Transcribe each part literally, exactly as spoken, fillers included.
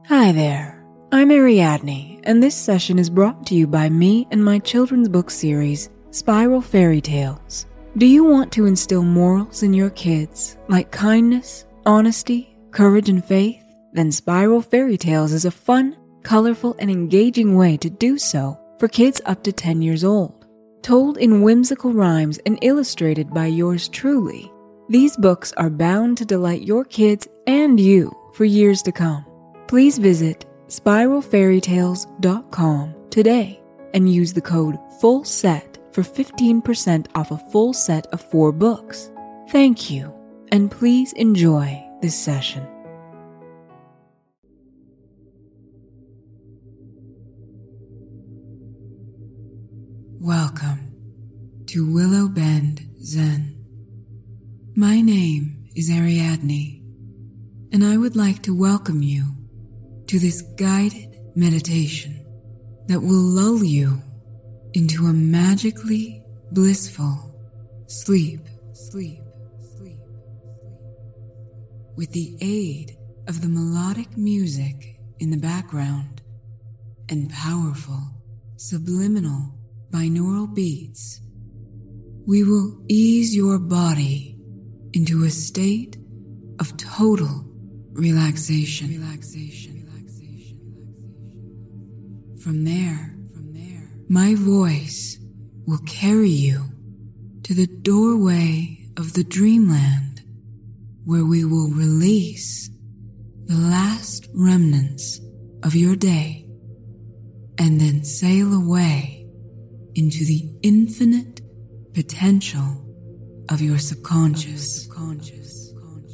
Hi there, I'm Ariadne, and this session is brought to you by me and my children's book series, Spiral Fairy Tales. Do you want to instill morals in your kids, like kindness, honesty, courage, and faith? Then Spiral Fairy Tales is a fun, colorful, and engaging way to do so for kids up to ten years old. Told in whimsical rhymes and illustrated by yours truly, these books are bound to delight your kids and you for years to come. Please visit spiral fairy tales dot com today and use the code FULLSET for fifteen percent off a full set of four books. Thank you, and please enjoy this session. Welcome to Willow Bend Zen. My name is Ariadne, and I would like to welcome you to this guided meditation that will lull you into a magically blissful sleep, sleep, sleep, sleep, with the aid of the melodic music in the background and powerful subliminal binaural beats. We will ease your body into a state of total relaxation. Relaxation. From there, from there, my voice will carry you to the doorway of the dreamland, where we will release the last remnants of your day and then sail away into the infinite potential of your subconscious. subconscious.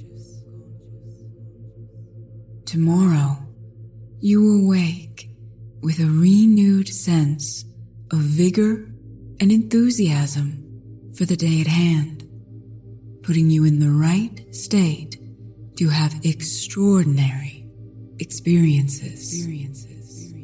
Tomorrow, you will wake with a renewed sense of vigor and enthusiasm for the day at hand, putting you in the right state to have extraordinary experiences. experiences.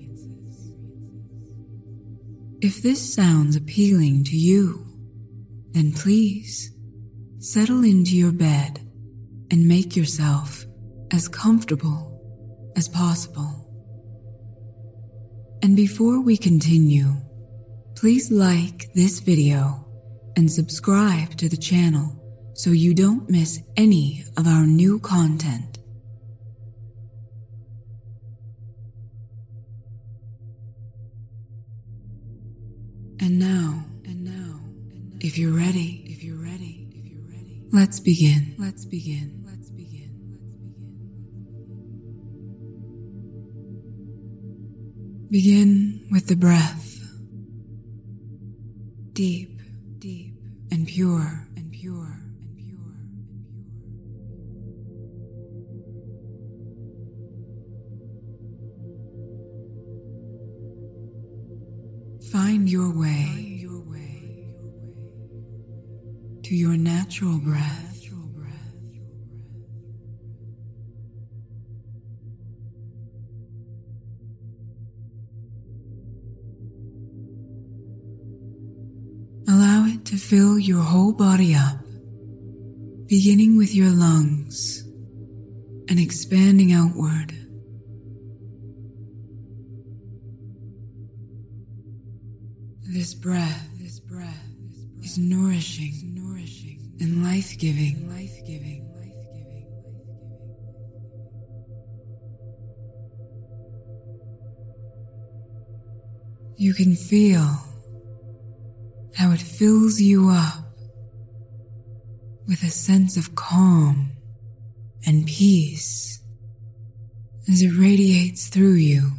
If this sounds appealing to you, then please settle into your bed and make yourself as comfortable as possible. And before we continue, please like this video and subscribe to the channel so you don't miss any of our new content. And now, and now, if you're ready, if you're ready, if you're ready, let's begin. Let's begin. Let's begin. Begin with the breath. Deep, deep, and pure, and pure, and pure, and pure. Find your way, your way, to your natural breath. To fill your whole body up, beginning with your lungs and expanding outward. This breath, this breath, this breath is nourishing, is nourishing and life-giving, life-giving, life-giving. You can feel how it fills you up with a sense of calm and peace as it radiates through you.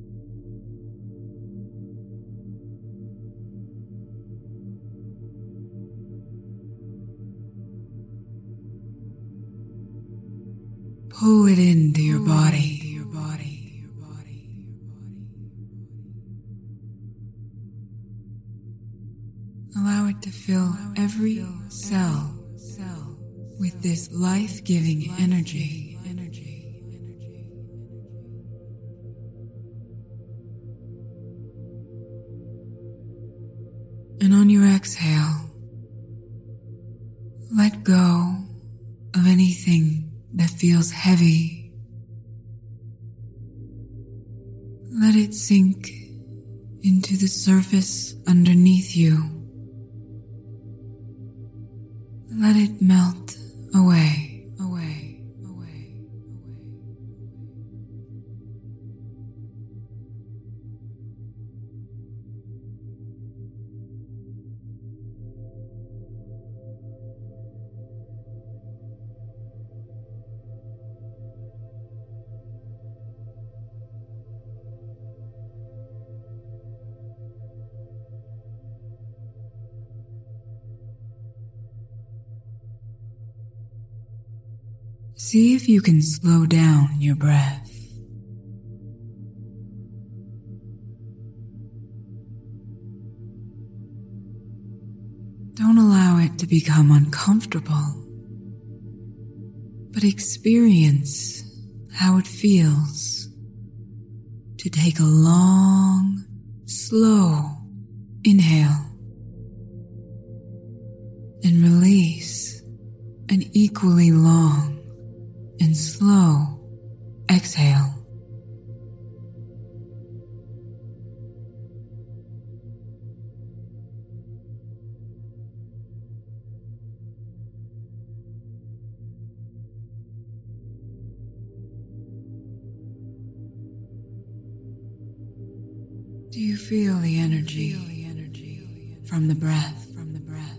Pull it into your body. Allow it to fill every cell with this life-giving energy. And on your exhale, let go of anything that feels heavy Let it sink into the surface underneath you. Let it melt away, away, away, away. See if you can slow down your breath. Don't allow it to become uncomfortable, but experience how it feels to take a long, slow inhale and release an equally long and slow exhale. Do you feel the energy from the breath? From the breath.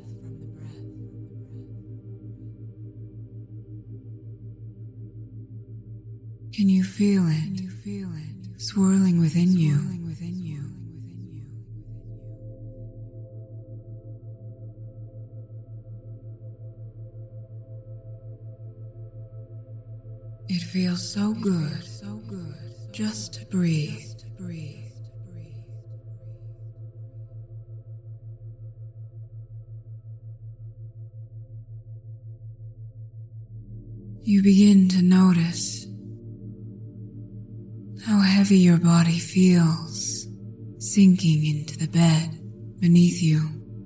Can you feel it? Can you feel it swirling within you? Swirling within you. It feels so good, so good, just to breathe. Just to breathe. You begin to notice how heavy your body feels sinking into the bed beneath you.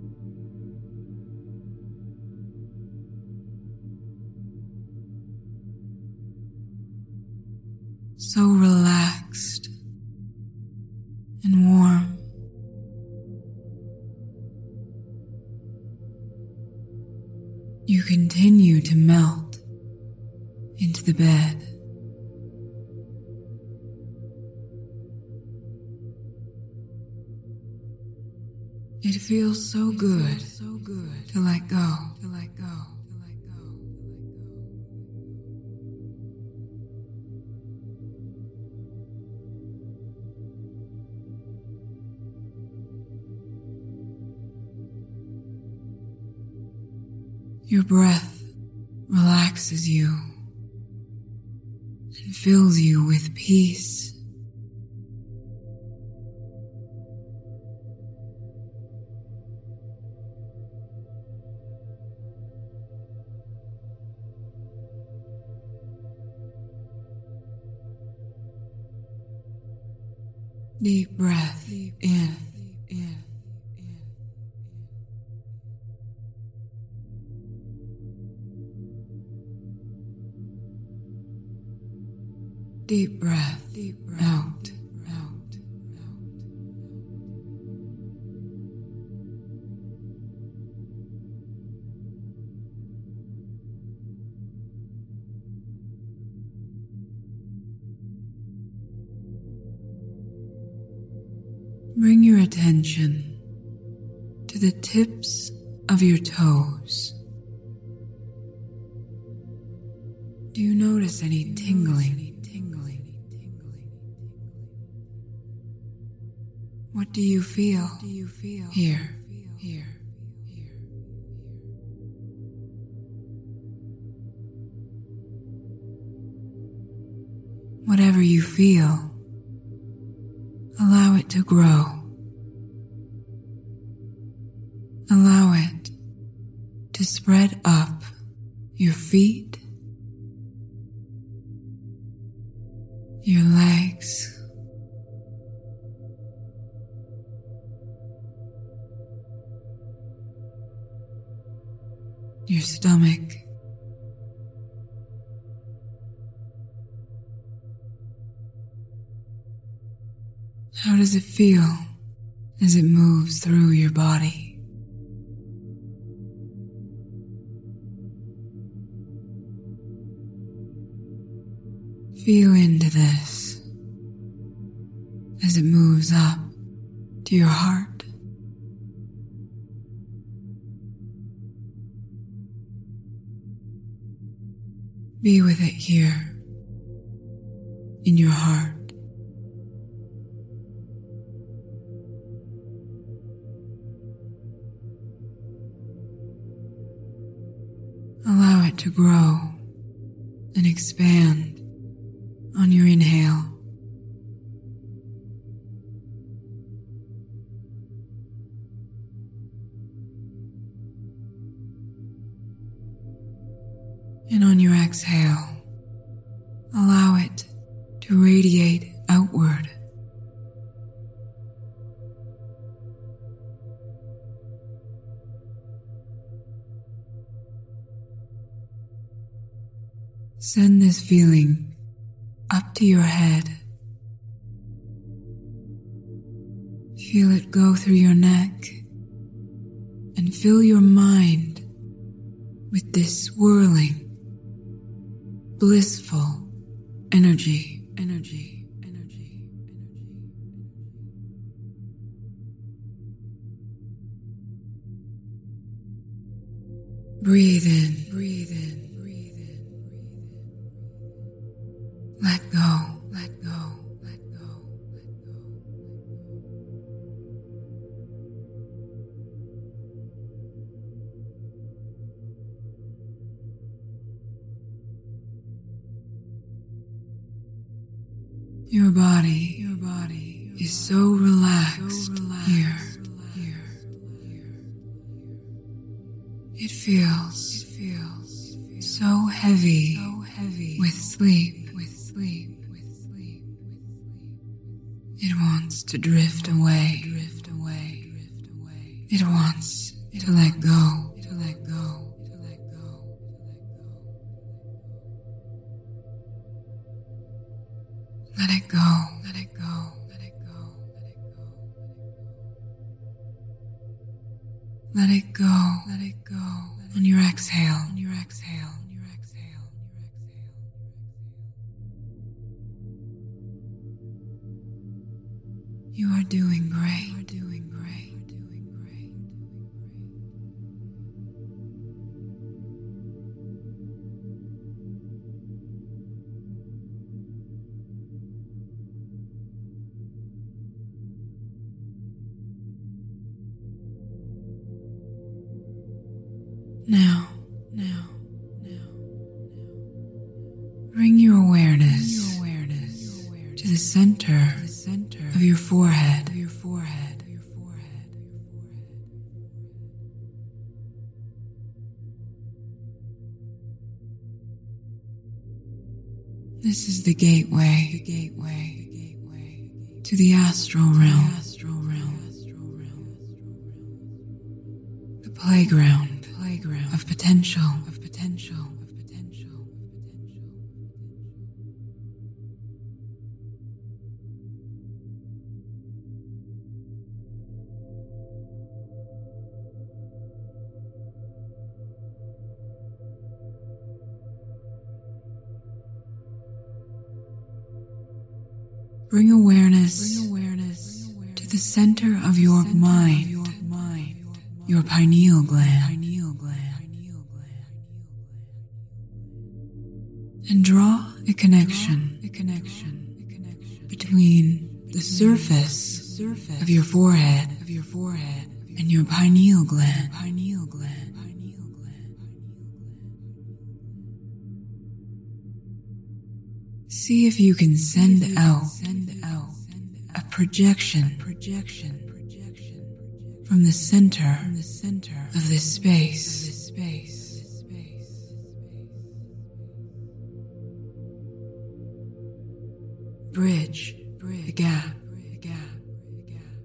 So relaxed and warm. You continue to melt into the bed. It feels so good, so good to let go, to let go, to let go, to let go. Your breath relaxes you and fills you with peace. Deep breath in, in, in. Deep breath, deep breath out, out, out. Bring your attention to the tips of your toes. Do you notice any tingling? What do you feel? Do you feel here? Here. Here. Whatever you feel, allow it to grow. Allow it to spread up your feet, your legs, your stomach, How does it feel as it moves through your body? Feel into this as it moves up to your heart. Be with it here in your heart. Allow it to grow and expand on your inhale. And on your exhale, allow it to radiate outward. Send this feeling up to your head. Feel it go through your neck and fill your mind with this swirling, blissful energy, energy, energy, energy. Breathe in, breathe in, breathe in, breathe in. Let go, let go, let go, let go. Your body, your body is so relaxed, so relaxed here, here, here. It feels, it feels so heavy, so heavy with sleep, with sleep, with sleep, with sleep. It wants to drift away, drift away, drift away. It wants to let go, to let go, to let go, to let go. Let it go, let it go, let it go, let it go, let it go, let it go. On your exhale, on your exhale, on your exhale, on your exhale. You are doing great. You are doing great. You are doing great. Now, now, now, now. Bring your awareness, Bring your awareness, your awareness to the center, to the center of your forehead, of your forehead, of your forehead, of your forehead. This is the gateway, the gateway, the gateway to the astral realm, the astral realm, the playground. Playground of potential, of potential, of potential, of potential. Bring awareness, Bring awareness to the center of your mind, your mind, your pineal gland. And draw a connection, a connection, a connection between the surface of your forehead, of your forehead, and your pineal gland, pineal gland, pineal gland. See if you can send out, send out a projection, projection, projection from the center, from the center of this space, of this space. Bridge, bridge, the gap, the gap, the gap, the gap.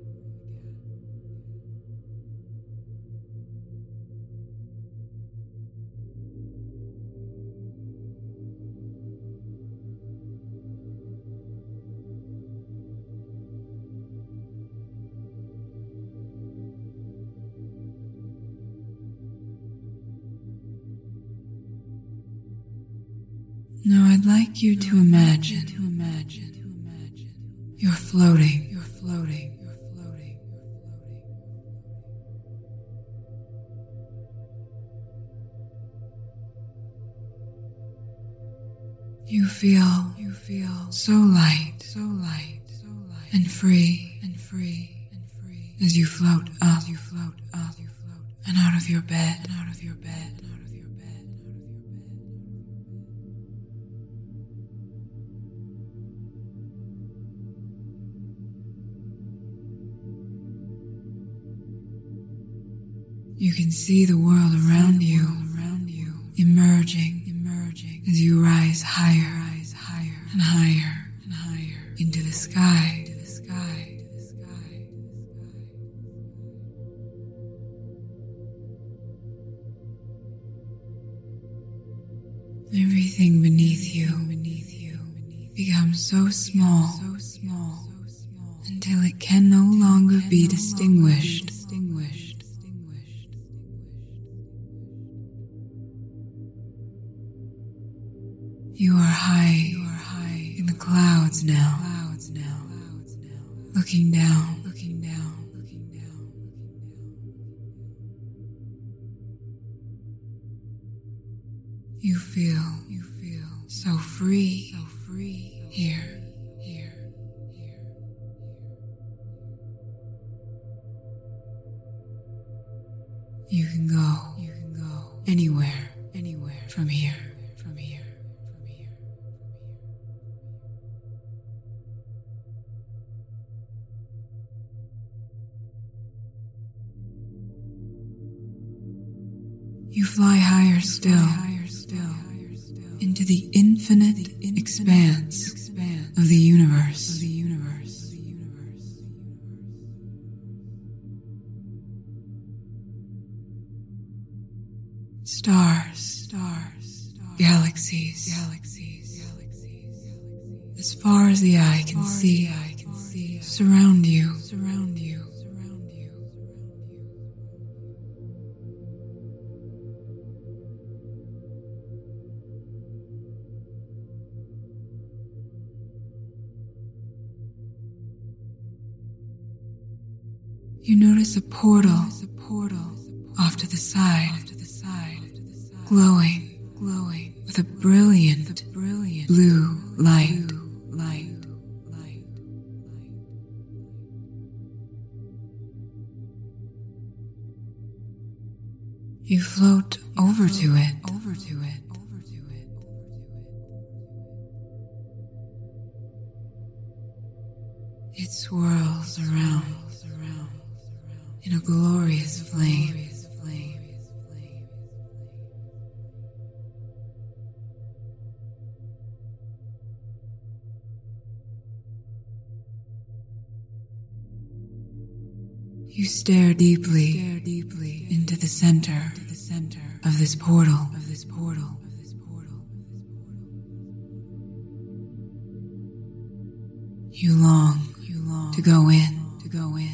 Now I'd like you to imagine, to imagine, to imagine. You're floating, you're floating, you're floating, you're floating. You feel, you feel so light, so light, so light, and free, and free, and free. As you float up, you float up, you float, and out of your bed, and out of your bed, and out of your bed, and out of your bed. You can see the world around you, around you, emerging, emerging, as you rise higher, rise higher, and higher, and higher, into the sky, into the sky, into the sky, into the sky. Everything beneath you, beneath you, becomes so small, so small, until it can no longer be distinguished. You are high, you are high in the clouds now, clouds now, clouds now, looking down, looking down, looking down, You feel, you feel so free, so free here, here, here. You can go, you can go anywhere, anywhere from here, from here. You fly higher still, higher still, into the infinite expanse of the universe. Of the universe. Stars, stars, galaxies, galaxies, galaxies. As far as the eye can see, surround you, surround you. You notice a portal, a portal off to the side, off to the side, glowing, glowing with a brilliant, with a brilliant blue light, blue light, light, light. You float over to it, over to it, over to it. It swirls around. In a glorious flame. You stare deeply, stare deeply into the center, to the center of this portal, of this portal, of this portal. You long, you long to go in, to go in.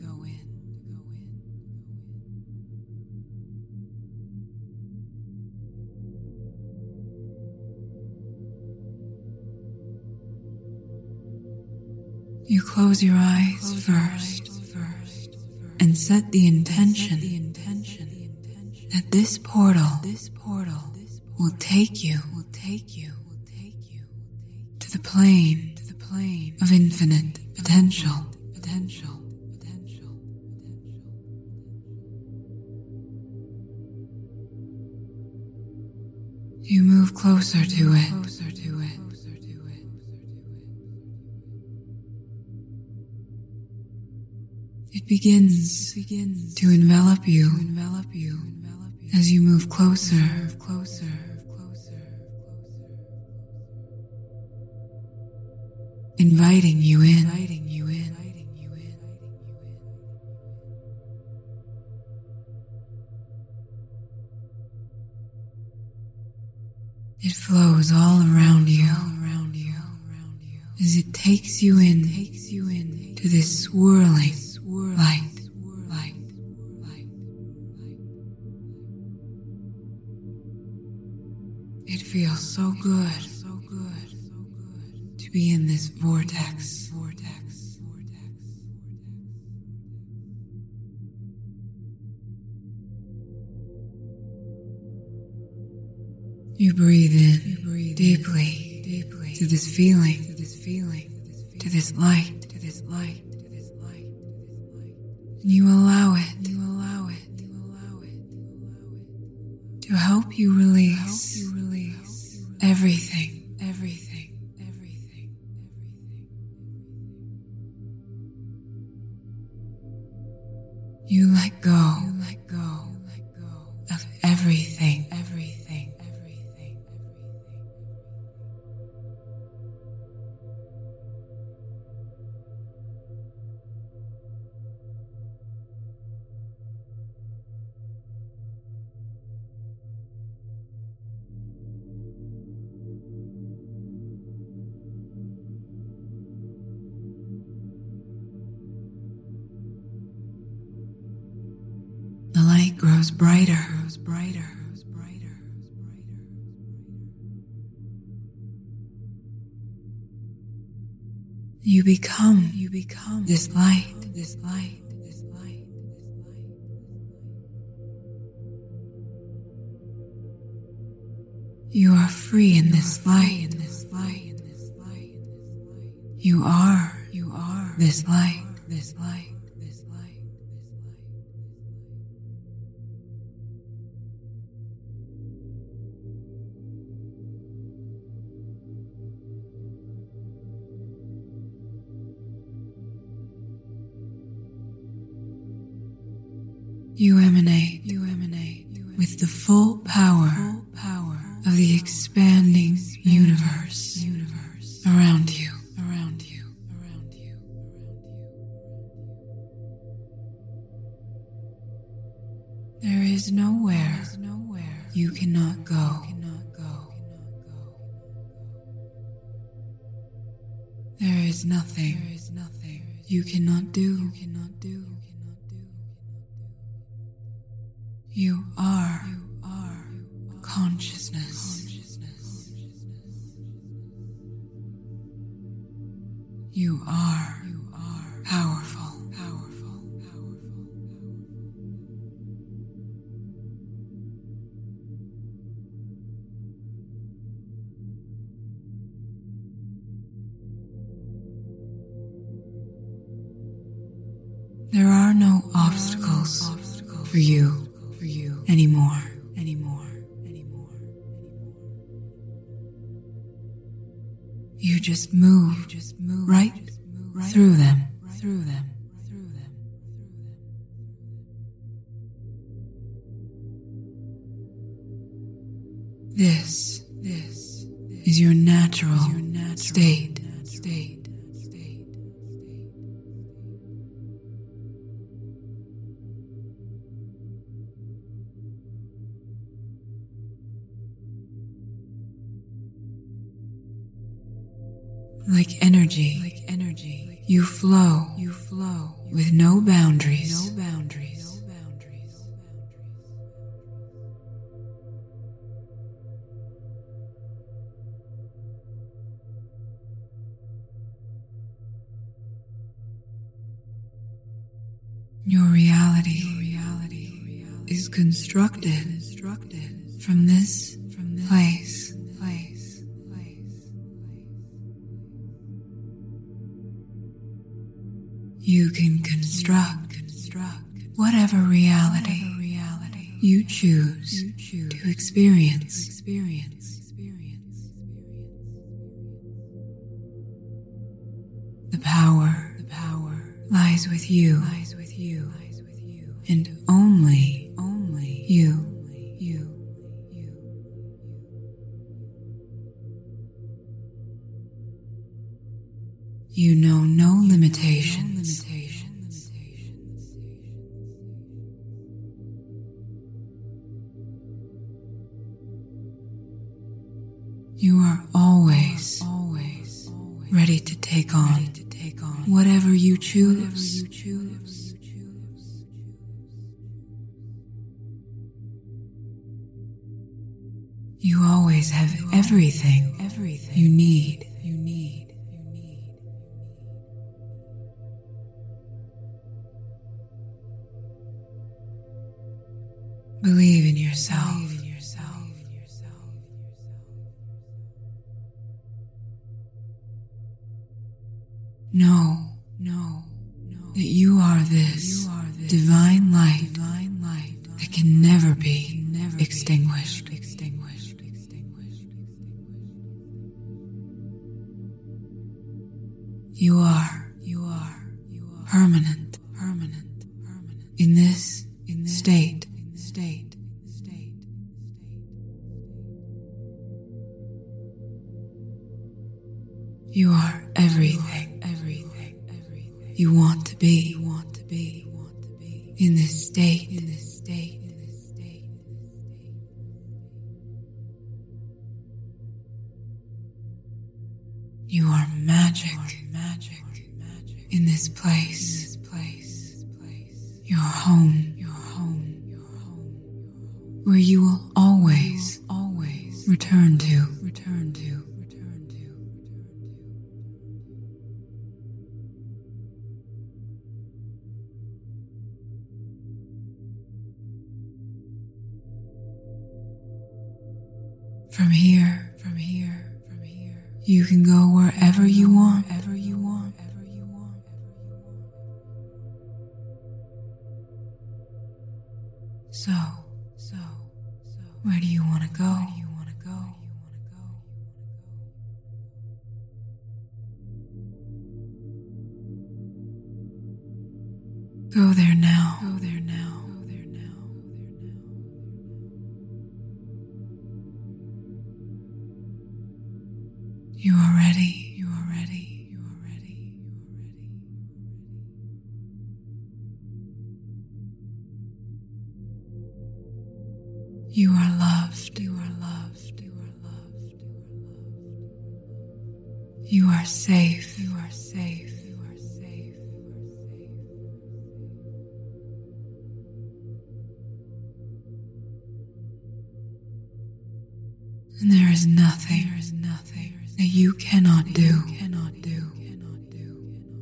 You close your eyes close first, your eyes first, and set the intention, the intention that this portal, this portal will take you, will take you, will take you to the plane, to the plane of infinite potential, potential, potential, potential. You move closer to it, closer to it. It begins, begins to envelop you, to envelop you, envelop you as you move closer, move closer, closer, closer, inviting you in, inviting you in, inviting you in. It flows all around you, all around you, around you, as it takes you in, takes you in to this swirling. Light, light, light, light. It feels so good. vortex. You breathe in you breathe deeply, deeply to this feeling, to this feeling, to this light, to this light, to this light, and you allow it, you allow it, you allow it to help you release, help you release everything, everything, everything, everything. You let go, you let go, you let go of everything, everything. The light grows brighter, grows brighter, grows brighter, grows brighter. You become, you become this light, this light, this light, this light. You are free in this light, in this light, in this light, in this light. You are, you are this light, this light. You emanate, you emanate with the full power, full power of the expanding universe, universe around you, around you, around you, around you. There is nowhere, nowhere you cannot go, cannot go. There is nothing, there is nothing you cannot do, you cannot do. You are, you are consciousness. consciousness. You are, you are powerful, powerful, powerful. There are no obstacles, no obstacles for you. For you anymore, anymore, anymore, anymore. You just move, you just move right, just move right through them, right through them, through them, through them. This, this is your natural, is your natural state, state. Like energy, like energy, you flow, you flow with no boundaries, no boundaries, no boundaries. Your reality, your reality is constructed, constructed from this, from this place, place. You can construct, construct whatever reality, whatever reality you choose, you choose to experience. To experience. Experience. The power, the power lies with you, lies with you, lies with you, and only, only you, you, you. You know no limitations. Limitations. You are always, always ready to take on, to take on whatever you choose. Whatever you choose. You always have everything, everything you need. You need. Believe in yourself. Know, know, know that you are this, you are this divine light, divine light that can never be never extinguished. Be extinguished. Extinguished. You are, you are, you are permanent, permanent, permanent. In this, in this state, in this state, state, state. You are everything. You want to be, you want to be, you want to be in this state, in this state, in this state, in this state. You are magic, you are magic, magic in this place, in this place, place. Your home, your home, your home, where you will always, always return to, return to. From here, from here, from here, you can go wherever you want, wherever you want, wherever you want. So, so, so, where do you want to go? Where do you want to go? Go there now. Go there now. Go there now. You are ready. You are ready. You are ready. You are ready. You are loved. You are loved. You are loved. You are loved. You are safe. You are safe. You are safe. You are safe. And there is nothing. There is nothing that you cannot do. You cannot do. Cannot do.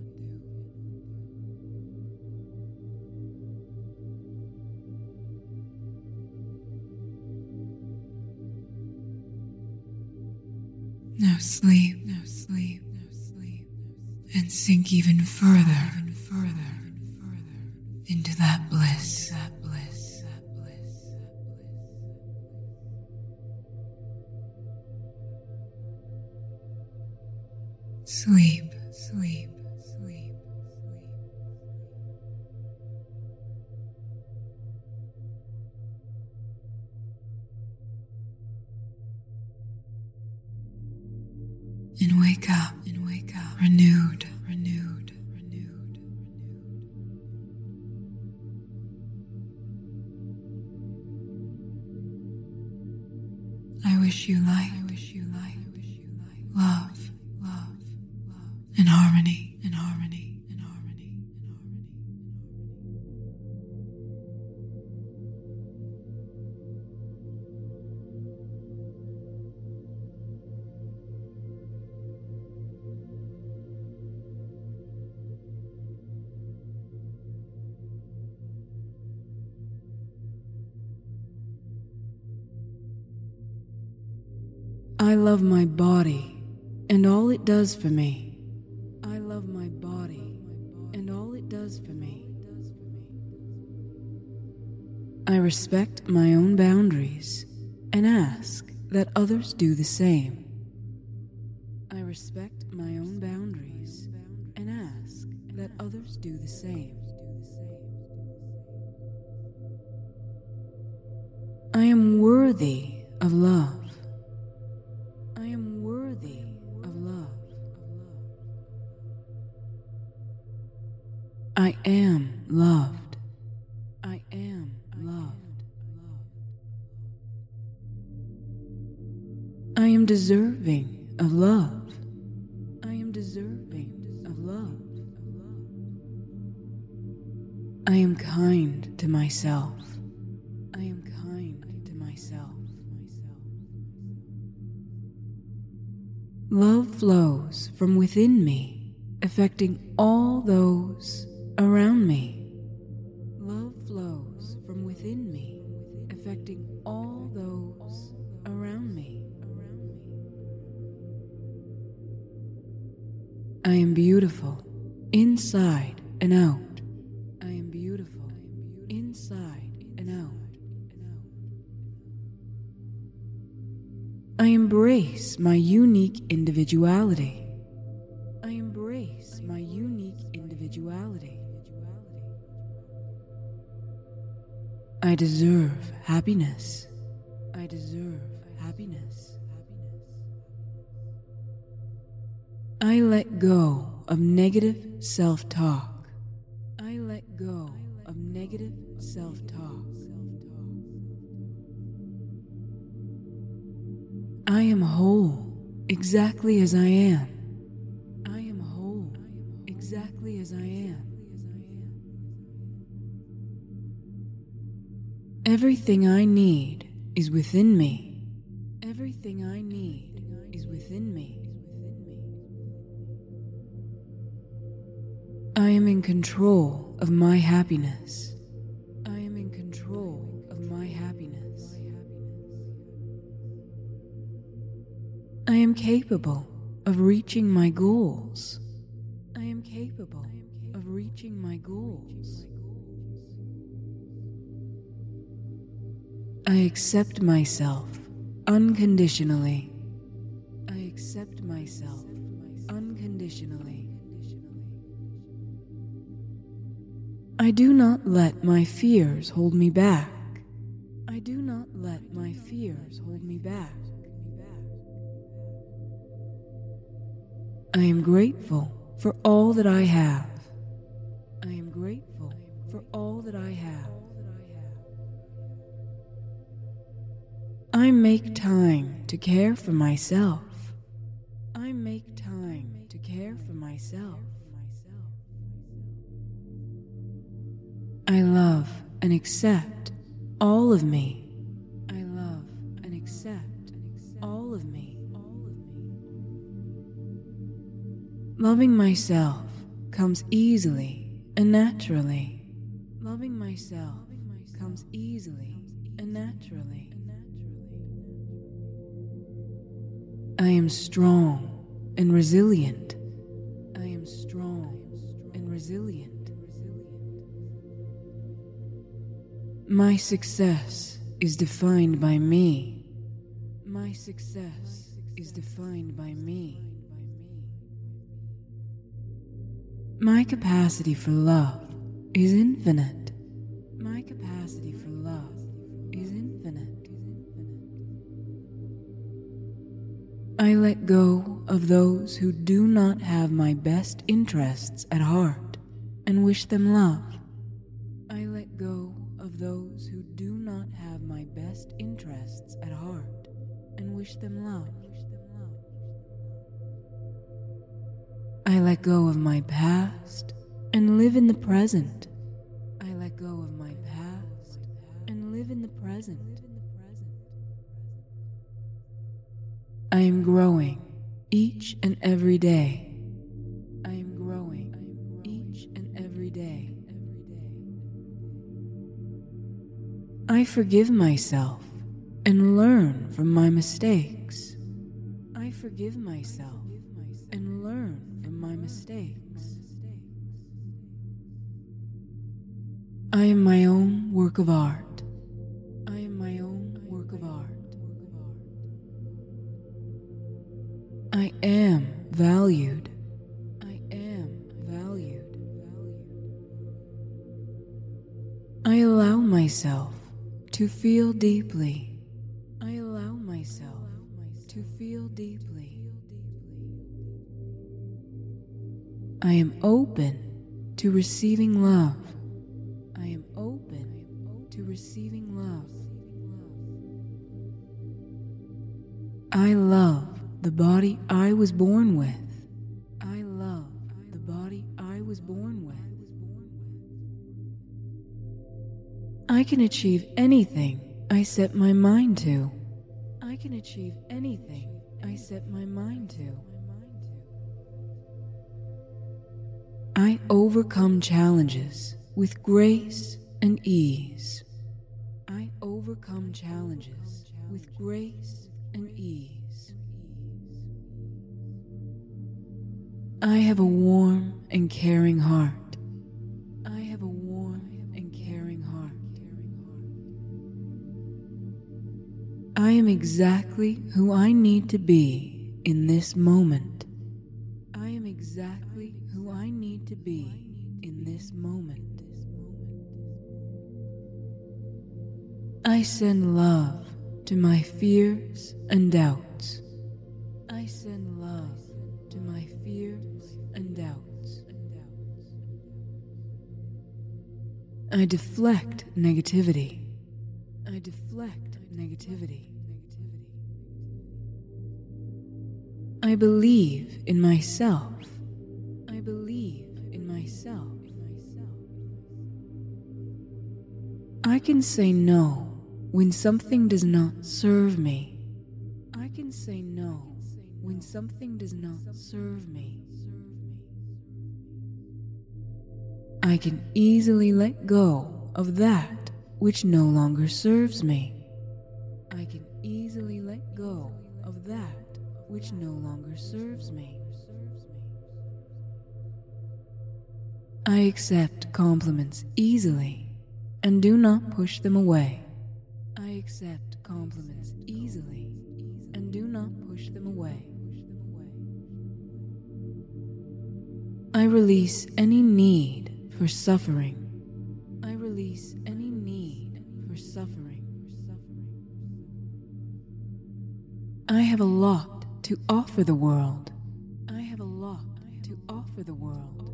Now sleep. Now sleep. Now sleep. And sink even further, even further, even further into that bliss. That bliss. That bliss. That bliss. Sleep, sleep, sleep, sleep. And wake up, and wake up, renewed, renewed, renewed, renewed. I wish you light, I wish you light, I wish you light, love. In harmony, in harmony, in harmony, in harmony, I love my body and all it does for me. I love my body and all it does for me. I respect my own boundaries and ask that others do the same. I respect my own boundaries and ask that others do the same. I am worthy of love. I am worthy of love. I am loved. I am loved. I am deserving of love. I am deserving of love. I am kind to myself. I am kind to myself. Love flows from within me, affecting all those around me. Love flows from within me, affecting all those around me. I am beautiful, inside and out. I am beautiful, inside and out. I embrace my unique individuality. I embrace my unique individuality. I deserve happiness. I deserve happiness. I let go of negative self-talk. I let go of negative self-talk. I am whole exactly as I am. I am whole exactly as I am. Everything I need is within me. Everything I need is within me. I am in control of my happiness. I am in control of my happiness. I am capable of reaching my goals. I am capable of reaching my goals. I accept myself unconditionally. I accept myself unconditionally. I do not let my fears hold me back. I do not let my fears hold me back. I am grateful for all that I have. I am grateful for all that I have. I make time to care for myself. I make time to care for myself. I love and accept all of me. I love and accept all of me. Loving myself comes easily and naturally. Loving myself comes easily and naturally. I am strong and resilient. I am strong and resilient. My success is defined by me. My success is defined by me. My capacity for love is infinite. My capacity for love is infinite. I let go of those who do not have my best interests at heart and wish them love. I let go of those who do not have my best interests at heart and wish them love. I let go of my past and live in the present. I let go of my past and live in the present. I am growing each and every day. I am growing each and every day. I forgive myself and learn from my mistakes. I forgive myself and learn from my mistakes. I am my own work of art. I am my own work of art. I am valued. I am valued. I allow myself to feel deeply. I allow myself to feel deeply. I am open to receiving love. I am open to receiving love. I love the body I was born with. I love the body I was born with. I can achieve anything I set my mind to. I can achieve anything I set my mind to. I overcome challenges with grace and ease. I overcome overcome challenges with grace and ease. I have a warm and caring heart. I have a warm and caring heart. I am exactly who I need to be in this moment. I am exactly who I need to be in this moment. I send love to my fears and doubts. I send love to my fears and doubts. I deflect negativity. I deflect negativity. I believe in myself. I believe in myself. I can say no when something does not serve me. I can say no when something does not serve me. I can easily let go of that which no longer serves me. I can easily let go of that which no longer serves me. I accept compliments easily and do not push them away. I accept compliments easily and do not push them away. I release any need for suffering. I release any need for suffering. I have a lot to offer the world. I have a lot to offer the world.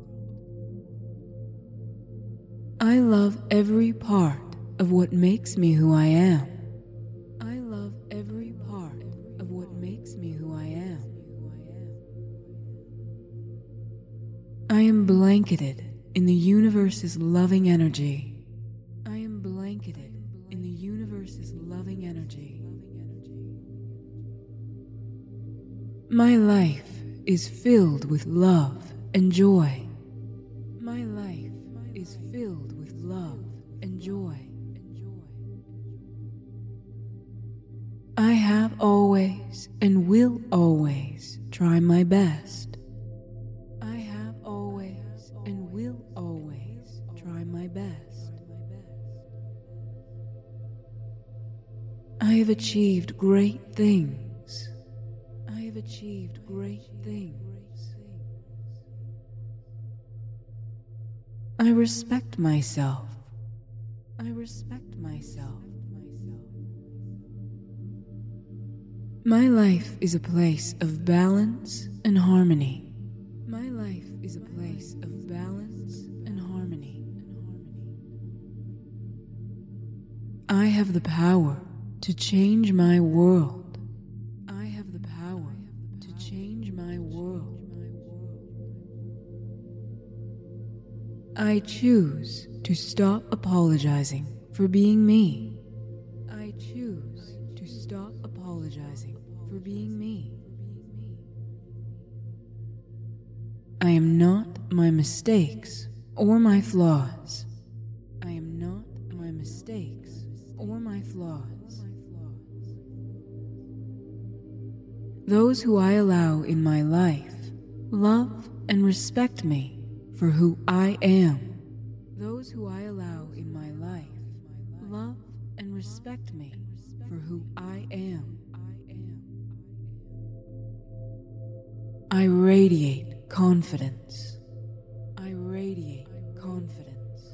I love every part of what makes me who I am. I love every part of what makes me who I am. I am blanketed in the universe's loving energy. I am blanketed in the universe's loving energy. My life is filled with love and joy. My life is filled with love and joy. I have always and will always try my best. I have always and will always try my best. I have achieved great things. I have achieved great things. I respect myself. I respect myself. My life is a place of balance and harmony. My life is a place of balance and harmony. I have the power to change my world. I have the power to change my world. I choose to stop apologizing for being me. I choose to stop apologizing for being me. I am not my mistakes or my flaws. I am not my mistakes or my flaws. Those who I allow in my life love and respect me for who I am. Those who I allow in my life love and respect me for who I am. I radiate confidence. I radiate confidence.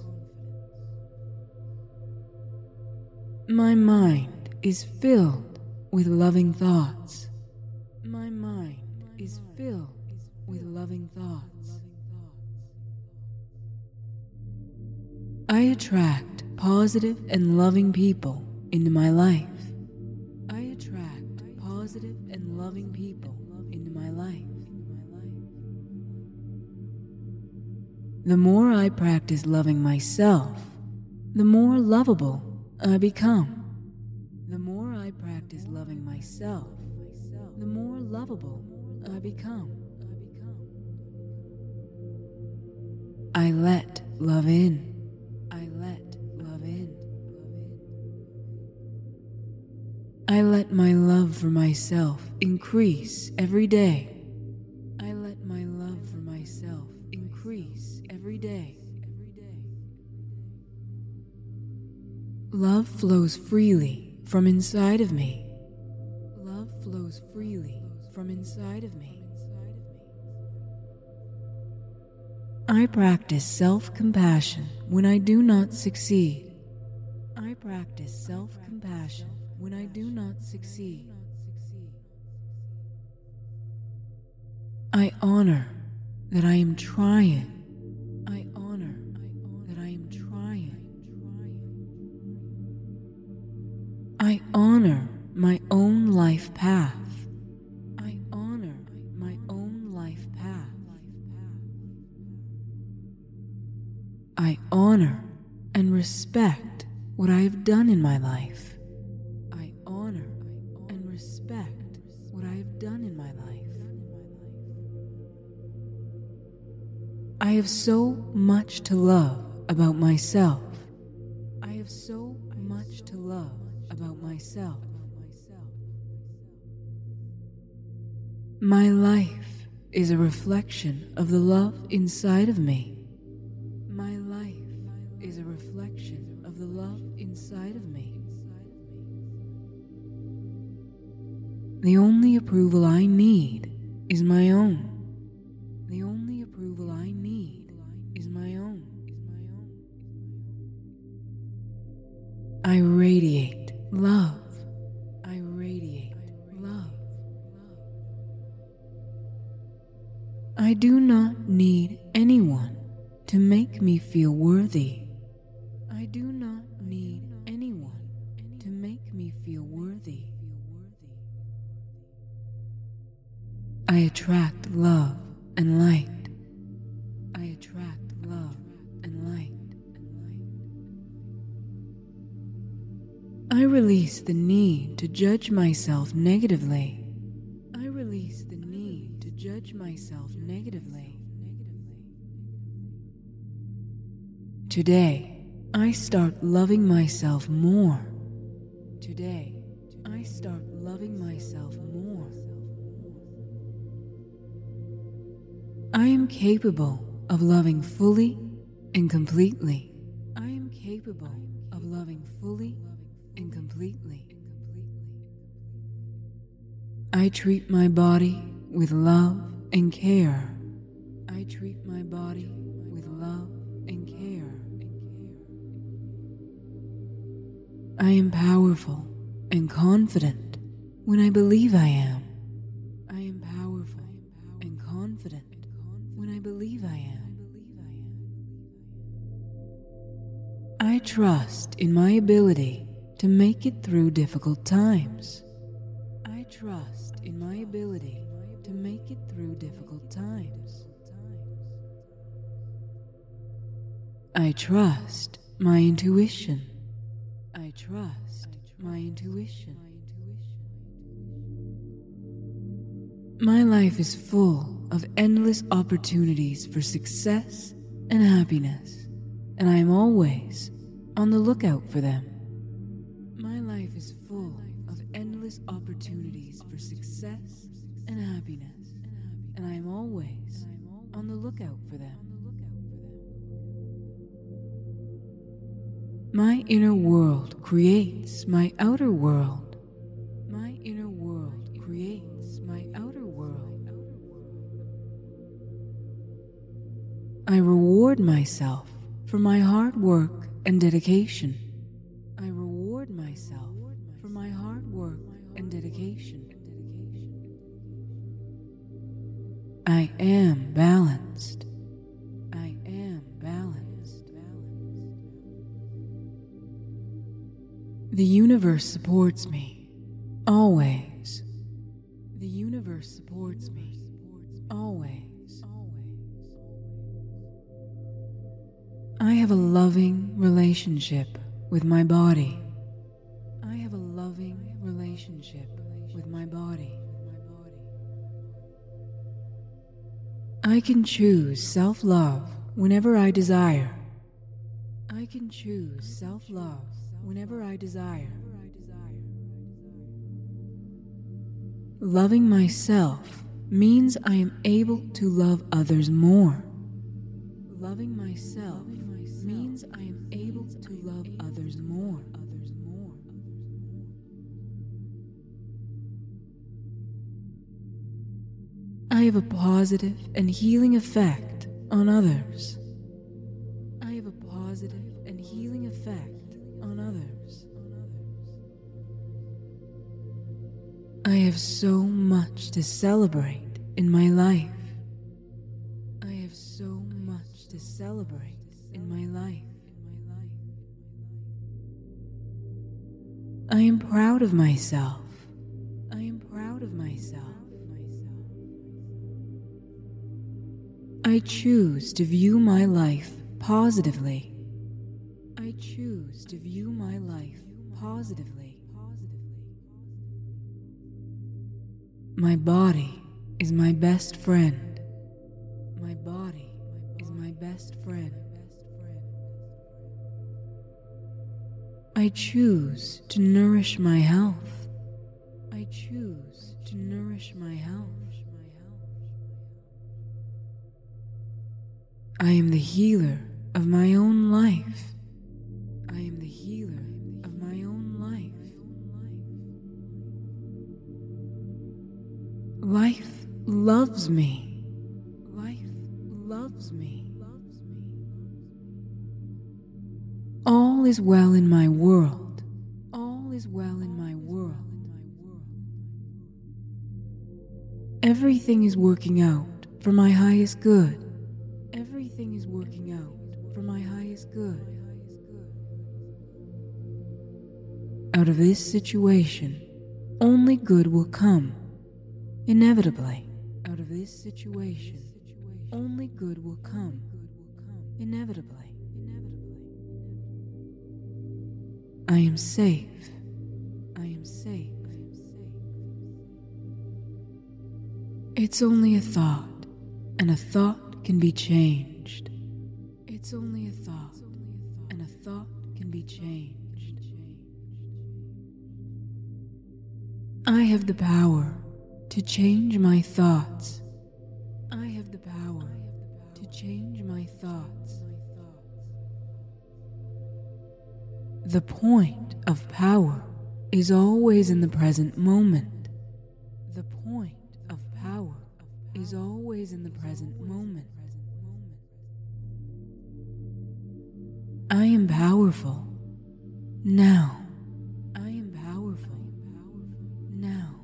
My mind is filled with loving thoughts. My mind is filled with loving thoughts. I attract positive and loving people into my life. I attract positive and loving people into my life. The more I practice loving myself, the more lovable I become. The more I practice loving myself, the more lovable I become. I let love in. I let love in. let my love for myself increase every day. I let my love for myself increase every day. Love flows freely from inside of me. Love flows freely from inside of me. I practice self-compassion when I do not succeed. I practice self-compassion when I do not succeed. I honor that I am trying. I honor that I am trying. I honor my own life path. I honor my own life path. I honor and respect what I have done in my life. I honor and respect what I have done in my life. I have so much to love about myself. I have so much to love about myself. My life is a reflection of the love inside of me. My life is a reflection of the love inside of me. The only approval I need is my own. The only approval I need is my own. I radiate love. I radiate love. I do not need anyone to make me feel worthy. I do not need anyone to make me feel worthy. I attract love and light. I attract love and light. I release the need to judge myself negatively. I release the need to judge myself negatively. Today, I start loving myself more. Today, I start loving myself more. I am capable of loving fully and completely. I am capable of loving fully and completely. I treat my body with love and care. I treat my body with love and care. I am powerful and confident when I believe I am. I am powerful and confident when I believe I am. I trust in my ability to make it through difficult times. I trust in my ability to make it through difficult times. I trust my intuition. I trust my intuition. My life is full of endless opportunities for success and happiness, and I am always on the lookout for them. My life is full of endless opportunities for success and happiness, and I am always on the lookout for them. My inner world creates my outer world. My inner world creates my outer world. I reward myself for my hard work and dedication. I reward myself for my hard work and dedication. I am balanced. I am balanced. The universe supports me, always. The universe supports me, always. I have a loving relationship with my body. I have a loving relationship with my body. I can choose self-love whenever I desire. I can choose self-love whenever I desire. Loving myself means I am able to love others more. Loving myself means I am able to love others more. I have a positive and healing effect on others. I have a positive and healing effect on others. I have so much to celebrate in my life. I have so much to celebrate in my life. I am proud of myself. I am proud of myself. I choose to view my life positively. I choose to view my life positively. My body is my best friend. My body is my best friend. I choose to nourish my health. I choose to nourish my health. I am the healer of my own life. I am the healer of my own life. Life loves me. Life loves me. All is well in my world. All is well in my world. Everything is working out for my highest good. Everything is working out for my highest good. Out of this situation, only good will come. Inevitably, out of this situation, only good will come. Inevitably. I am safe. I am safe. It's only a thought, and a thought can be changed. It's only a thought, and a thought can be changed. I have the power to change my thoughts. I have the power to change my thoughts. The point of power is always in the present moment. The point of power is always in the present moment. I am powerful now. I am powerful now.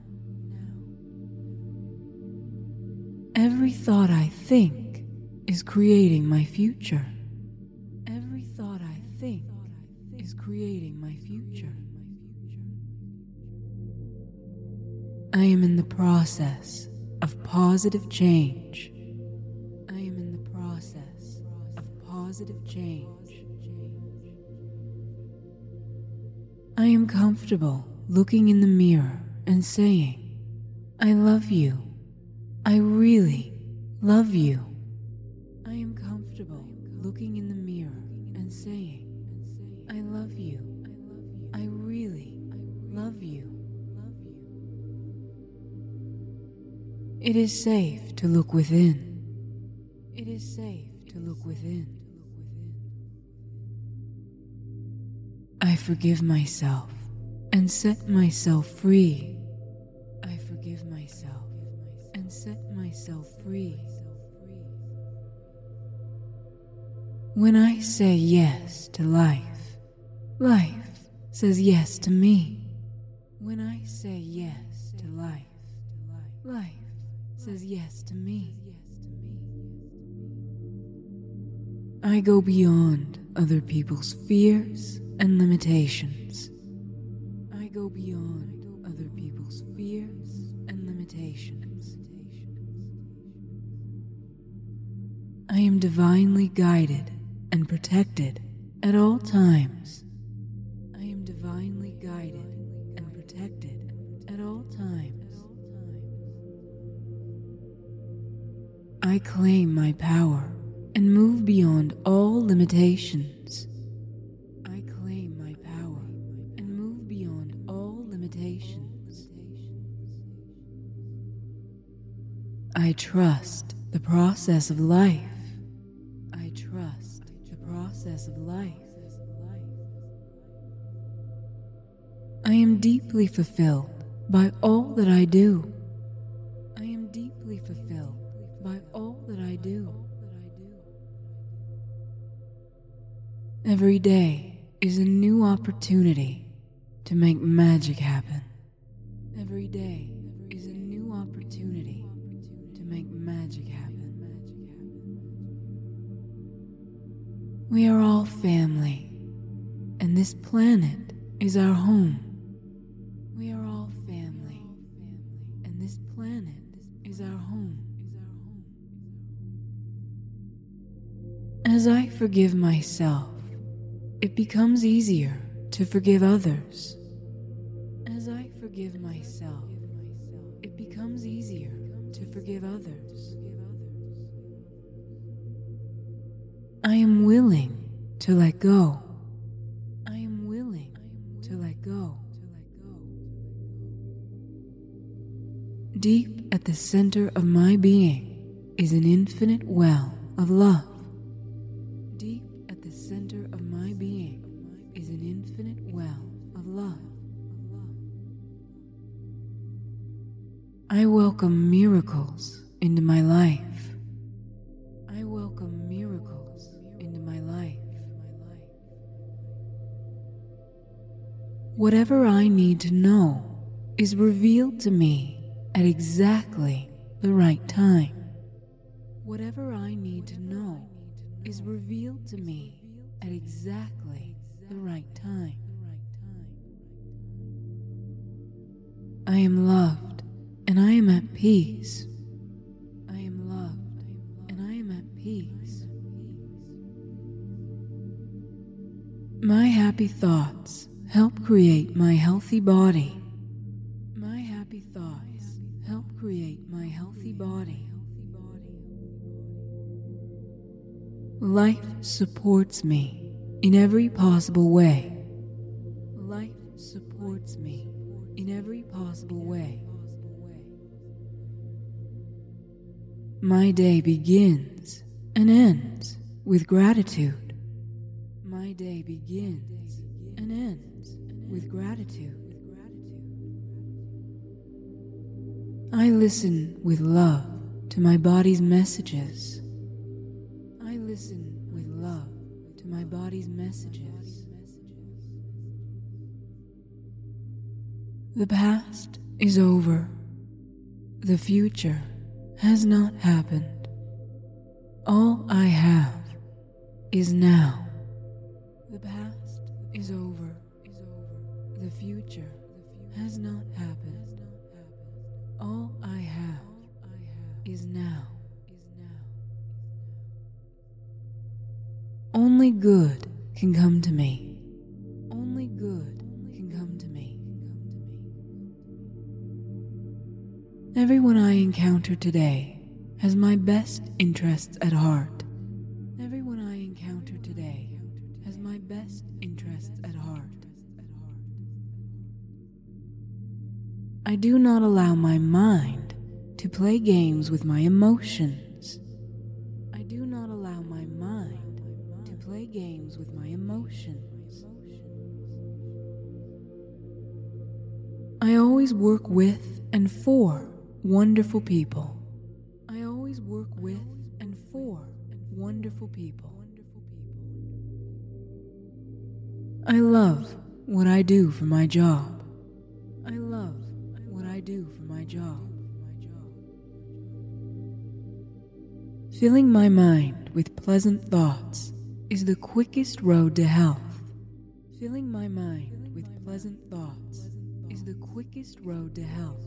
Every thought I think is creating my future. Every thought I think is creating my future. I am in the process of positive change. I am in the process of positive change. I am comfortable looking in the mirror and saying, I love you. I really love you. I am comfortable looking in the mirror and saying, I love you. I really love you. It is safe to look within. It is safe to look within. I forgive myself and set myself free. I forgive myself and set myself free. When I say yes to life, life says yes to me. When I say yes to life, life says yes to me. I go beyond other people's fears and limitations. I go beyond other people's fears and limitations. I am divinely guided and protected at all times. I am divinely guided and protected at all times. I claim my power and move beyond all limitations. I claim my power and move beyond all limitations. I trust the process of life. I trust the process of life. I am deeply fulfilled by all that I do. I am deeply fulfilled by all that I do. Every day is a new opportunity to make magic happen. Every day is a new opportunity to make magic happen. We are all family, and this planet is our home. We are all family, and this planet is our home. As I forgive myself, it becomes easier to forgive others. As I forgive myself, it becomes easier to forgive others. I am willing to let go. I am willing to let go. Deep at the center of my being is an infinite well of love. Deep at the center of my being is an infinite well of love. I welcome miracles into my life. I welcome miracles into my life. Whatever I need to know is revealed to me at exactly the right time. Whatever I need to know is revealed to me at exactly the right time. I am loved and I am at peace. I am loved and I am at peace. My happy thoughts help create my healthy body. My happy thoughts help create my healthy body. Life supports me in every possible way. Life supports me in every possible way. My day begins and ends with gratitude. My day begins and ends with gratitude. I listen with love to my body's messages. I listen with love to my body's messages. The past is over. The future has not happened. All I have is now. The past is over. The future has not happened. All I have is now. Only good can come to me. Only good can come to me. Everyone I encounter today has my best interests at heart. Everyone I encounter today has my best interests at heart. I do not allow my mind to play games with my emotions. I do not allow my mind to play games with my emotions. I always work with and for wonderful people. I always work with and for wonderful people. I love what I do for my job. I love what I do for my job. Filling my mind with pleasant thoughts is the quickest road to health. Filling my mind with pleasant thoughts is the quickest road to health.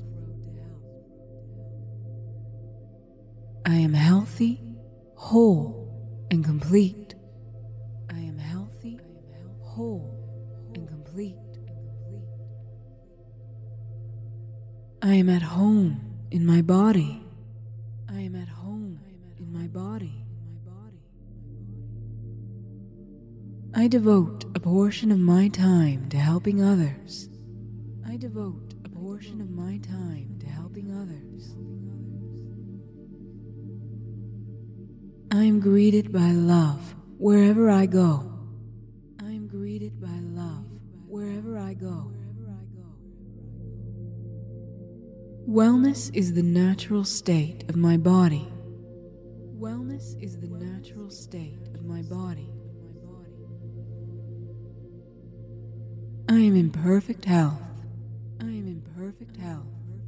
I am healthy, whole, and complete. I am healthy, whole, and complete. I am at home in my body. I am at home in my body. I devote a portion of my time to helping others. I devote a portion of my time to helping others. I am greeted by love wherever I go. I am greeted by love wherever I go. Wellness is the natural state of my body. Wellness is the natural state of my body. I am in perfect health. I am in perfect health.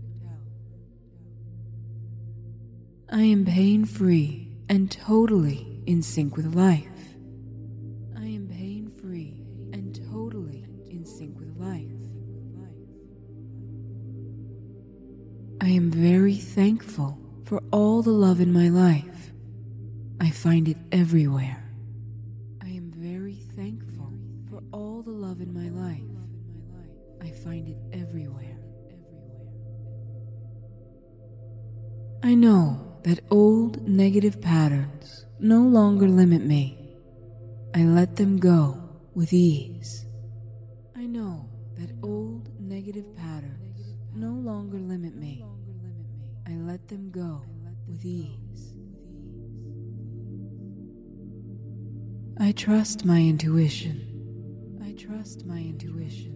I am pain-free and totally in sync with life. I am pain-free and totally in sync with life. I am very thankful for all the love in my life. I find it everywhere. I am very thankful for all the love in my life. I find it everywhere. I know that old negative patterns no longer limit me. I let them go with ease. I know that old negative patterns no longer limit me. I let them go with ease. I trust my intuition. I trust my intuition.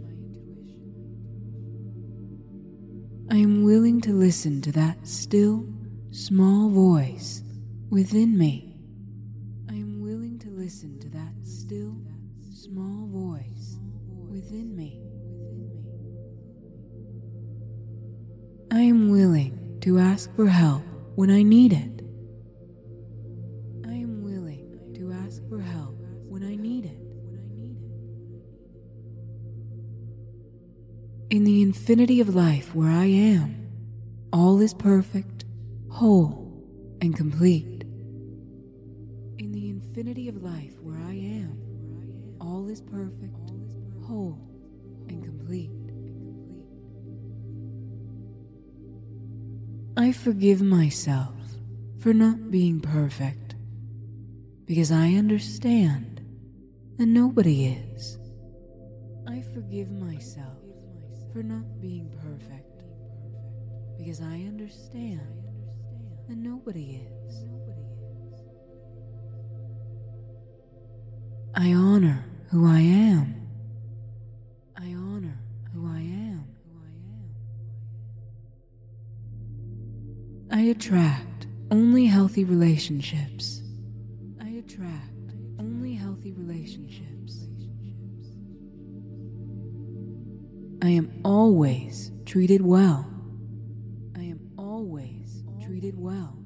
I am willing to listen to that still, small voice within me. I am willing to listen to that still, small voice within me. I am willing to ask for help when I need it. I am willing to ask for help when I need it. In the infinity of life where I am, all is perfect, whole, and complete. In the infinity of life where I am, all is perfect, whole, and complete. I forgive myself for not being perfect, because I understand that nobody is. I forgive myself for not being perfect, because I understand that nobody is. I honor who I am. I honor who I am. I attract only healthy relationships. I attract only healthy relationships. I am always treated well. I am always treated well.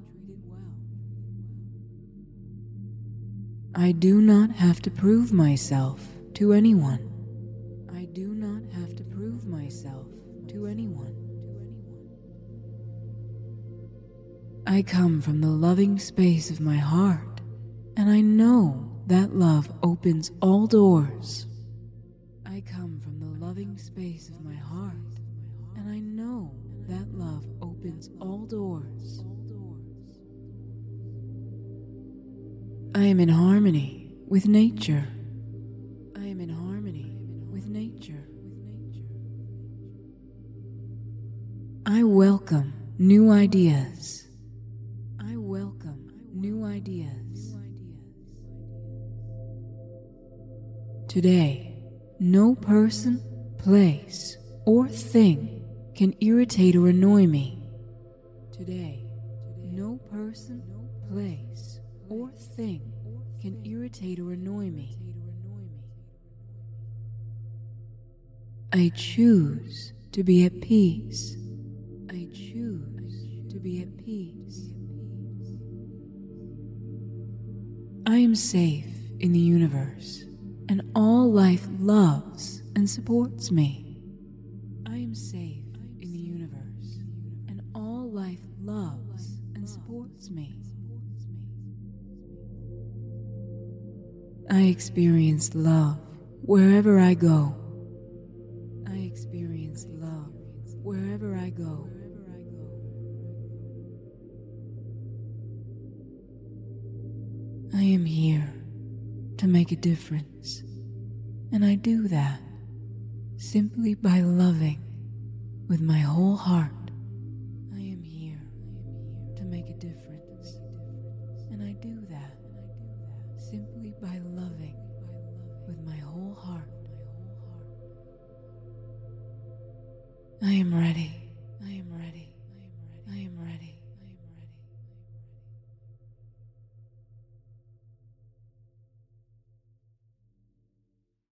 I do not have to prove myself to anyone. I do not have to prove myself to anyone. I come from the loving space of my heart, and I know that love opens all doors. I come from the loving space of my heart, and I know that love opens all doors. I am in harmony with nature. I am in harmony with nature. I welcome new ideas. I welcome new ideas. Today, no person, place, or thing can irritate or annoy me. Today, no person, place, or thing can irritate or annoy me. I choose to be at peace. I choose to be at peace. I am safe in the universe, and all life loves and supports me. I am safe in the universe, and all life loves and supports me. I experience love wherever I go. I experience love wherever I go. I am here to make a difference, and I do that simply by loving with my whole heart. I am here to make a difference, and I do that by loving with my whole heart. I am ready.